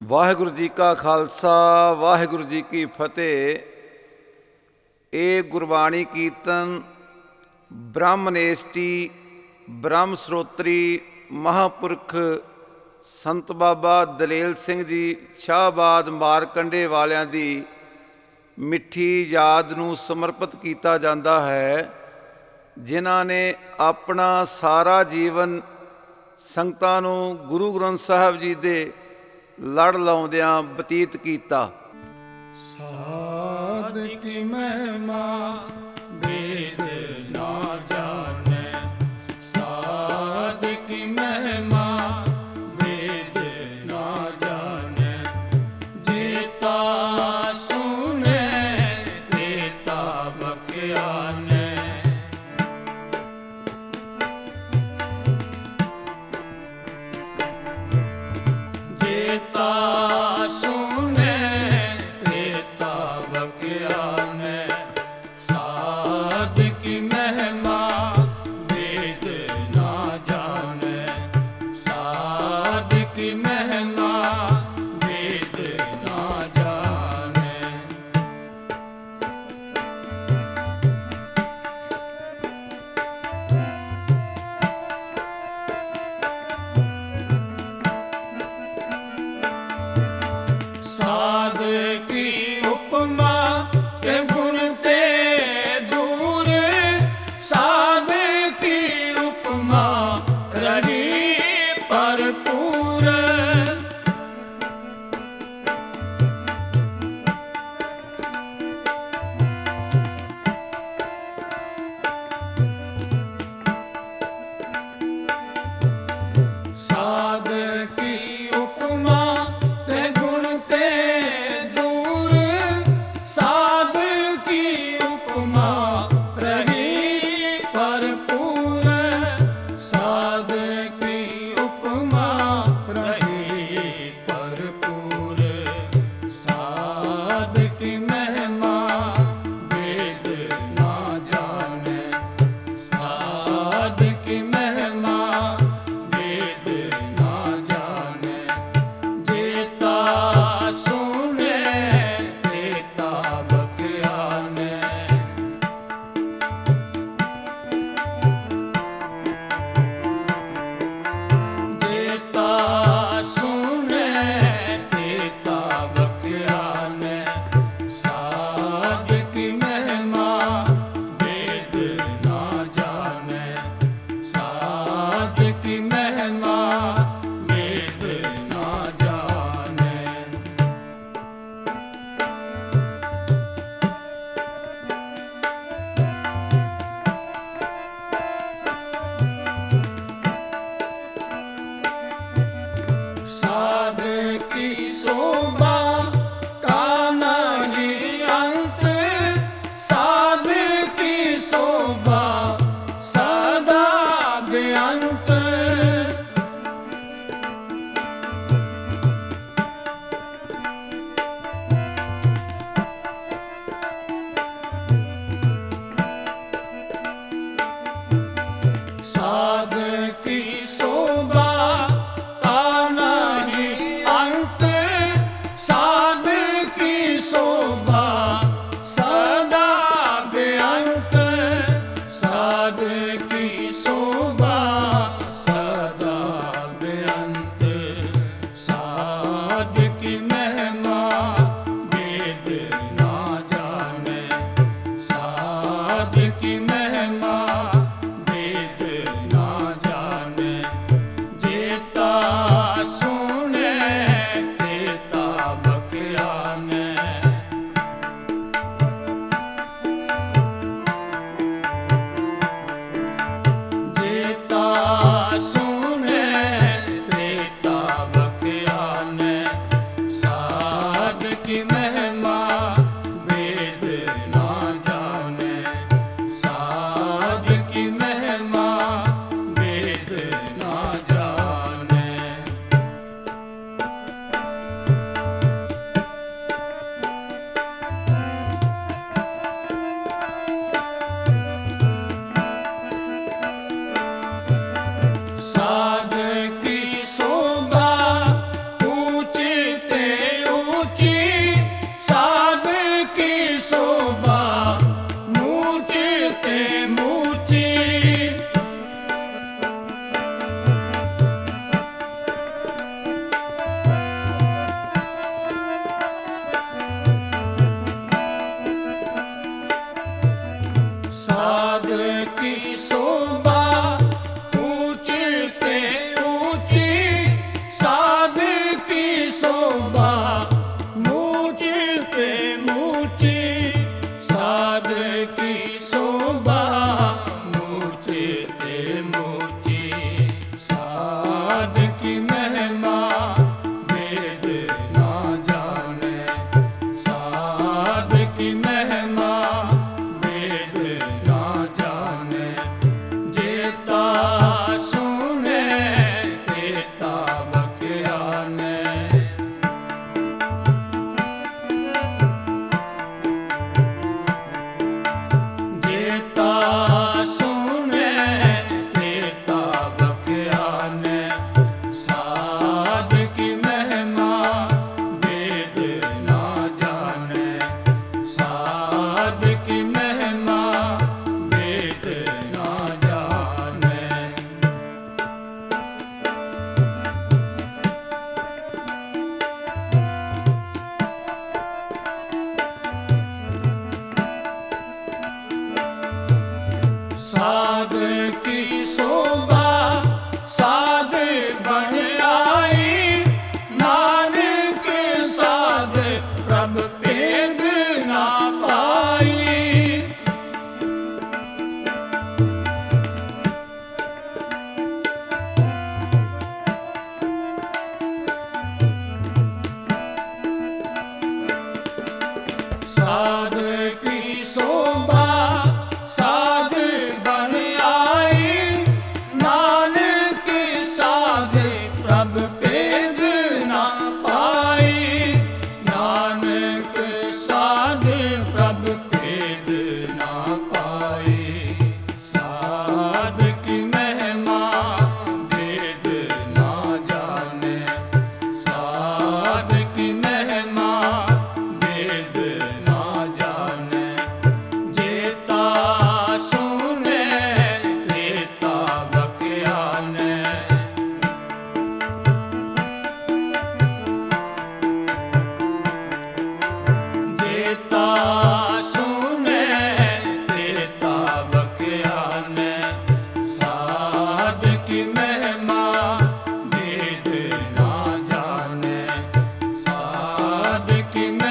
ਵਾਹਿਗੁਰੂ ਜੀ ਕਾ ਖਾਲਸਾ ਵਾਹਿਗੁਰੂ ਜੀ ਕੀ ਫਤਿਹ। ਇਹ ਗੁਰਬਾਣੀ ਕੀਰਤਨ ਬ੍ਰਹਮਨੇਸ਼ਟੀ ਬ੍ਰਹਮ ਸਰੋਤਰੀ ਮਹਾਂਪੁਰਖ ਸੰਤ ਬਾਬਾ ਦਲੇਲ ਸਿੰਘ ਜੀ ਸ਼ਾਹਬਾਦ ਮਾਰਕੰਡੇ ਵਾਲਿਆਂ ਦੀ ਮਿੱਠੀ ਯਾਦ ਨੂੰ ਸਮਰਪਿਤ ਕੀਤਾ ਜਾਂਦਾ ਹੈ, ਜਿਨ੍ਹਾਂ ਨੇ ਆਪਣਾ ਸਾਰਾ ਜੀਵਨ ਸੰਗਤਾਂ ਨੂੰ ਗੁਰੂ ਗ੍ਰੰਥ ਸਾਹਿਬ ਜੀ ਦੇ ਲੜ ਲਾਉਂਦਿਆਂ ਬਤੀਤ ਕੀਤਾ। ਸਾਧ ਕੀ ਮਹਿਮਾ ਵੇਦ ਨਾ ਜਾਣੈ, ਸਾਧ ਕੀ ਮਹਿਮਾ ਵੇਦ ਨਾ ਜਾਣੈ, ਜੀਤਾ ਸੁਣੈ ਤੇਤਾ ਬਖਿਆਨੈ। ਜੀਤਾ ਸੁਣੈ ਤੇਤਾ ਬਖਿਆਨੈ, ਸਾਧ ਕੀ ਮਹਿਮਾ ਵੇਦ ਨਾ ਜਾਣੈ, ਸਾਧ ਕੀ ਮਹਿਮਾ ਵੇਦ ਨਾ ਜਾਣੈ। ਸਾਧ ਕੀ ਉਪਮਾ ਤੇ ਗੁਣ ਤੇ ਦੂਰ, ਸਾਧ ਕੀ ਉਪਮਾ ਰਹੀ ਭਰਪੂਰ। ਸਾਧ ਕੀ ਉਪਮਾ ਤੇ ਗੁਣ ਤੇ ਦੂਰ, ਸਾਧ ਕੀ ਉਪਮਾ ਰਹੀ ਭਰਪੂਰ। ਸਾਧ ਕੀ ਉਪਮਾ ਰਹੀ ਭਰਪੂਰ, ਸਾਧ ਕੀ ਮਹਿਮਾ ਵੇਦ ਨਾ ਜਾਣੈ, ਸਾਧ ਕੀ ਮਹਿਮਾ ਵੇਦ ਨਾ ਜਾਣੈ। ਜੀਤਾ ਸੁਣੈ ਤੇਤਾ ਬਖਿਆਨੈ। ਜੀਤਾ ਸੁਣੈ ਤੇਤਾ ਬਖਿਆਨੈ, ਸਾਧ ਕੀ ਮਹਿਮਾ ਵੇਦ ਨਾ ਜਾਣੈ, ਸਾਧ ਕੀ ਮਹਿਮਾ ਵੇਦ ਨਾ ਜਾਣੈ। ਸਾਧ ਕੀ ਸੋਭਾ ਕਾ ਨਾਹੀ ਅੰਤ, ਸਾਧ ਕੀ ਸੋਭਾ ਸਦਾ ਬੇਅੰਤ। ਸਾਧ ਕੀ ਸੋਭਾ ਕਾ ਨਾਹੀ ਅੰਤ, ਸਾਧ ਕੀ ਸੋਭਾ ਸਦਾ ਬੇਅੰਤ। ਸਾਧ ਕੀ ਸੋਭਾ ਸਦਾ ਬੇਅੰਤ, ਸਾਧ ਕੀ ਮਹਿਮਾ ਵੇਦ ਨਾ ਜਾਣੈ, ਸਾਧ ਕੀ ਮਹਿਮਾ ਵੇਦ ਨਾ ਜਾਣੈ। ਜੀਤਾ ਸੁਣੈ ਤੇਤਾ ਬਖਿਆਨੈ। ਜੀਤਾ ਸੁਣੈ ਤੇਤਾ ਬਖਿਆਨੈ, ਕੀ